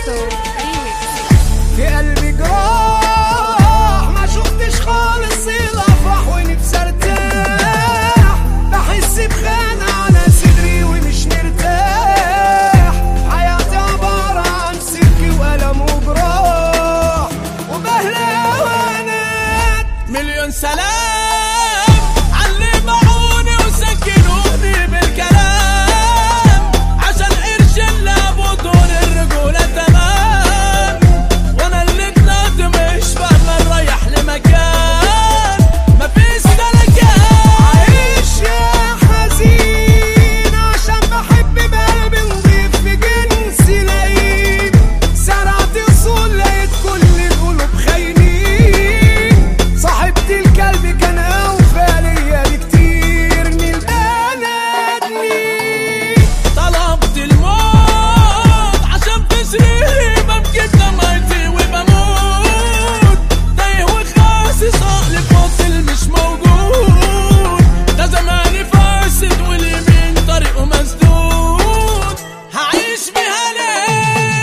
ميكسو ريميكس. في قلبي جراح ما شفتش خالص الافراح ونفسي ارتاح، بحس بخانة على صدري ومش مرتاح، حياتي عبارة عن سلك وألم وجراح وبهلوانات. مليون سلام عاللي باعوني وسكنوني بالكلام، عشان قرش لابدون الرجولة تمام، وانا اللي طلعت مش فاهمة نريح لمكان مفيش سلكان. عايش يا حزين عشان بحب بقلبي نضيف بجنسي لئيم، زرعت اصول لقيت كل القلوب خاينين، صاحبتي الكلب كان اوفى ليا بكتير من البني ادمين. طلبت الموت عشان تسريلي ببكي بدمعتي وبموت، تايه وخاسس عقلي فاصل مش موجود، ده زماني فاسد واليمين طريقه مسدود، هعيش بيها ليه؟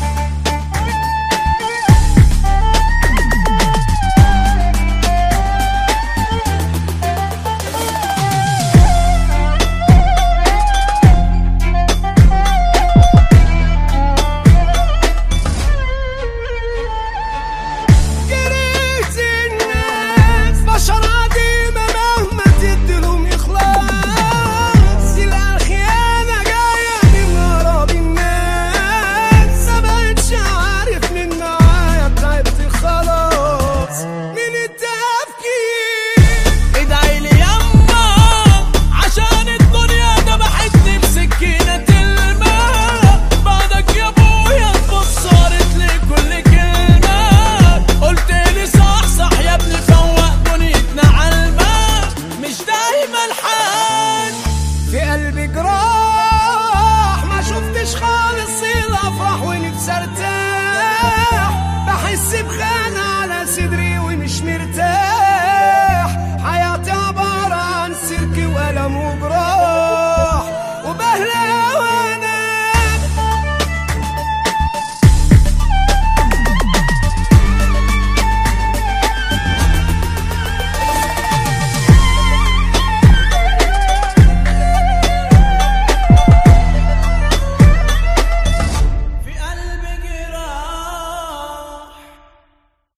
كرهت الناس بشر عديمة مهما تديلهم إخلاص، الخيانة جاية من ورا الناس، مبقتش عارف من معايا تعبت خلاص من التفكير. ادعيلي يما عشان الدنيا دبحتني بسكينة الماء، بعدك يا ابويا اتبصرت لي كل كلمة، قلتلي صح يا ابني فوق دنيتنا عالماء، مش دايما الحال. في قلبي جراح ما شفتش خالص الافراح ونفسي ارتاح، بحس بخانة على صدري ومش مرتاح، حياتي عبارة عن سيرك وألم وجراح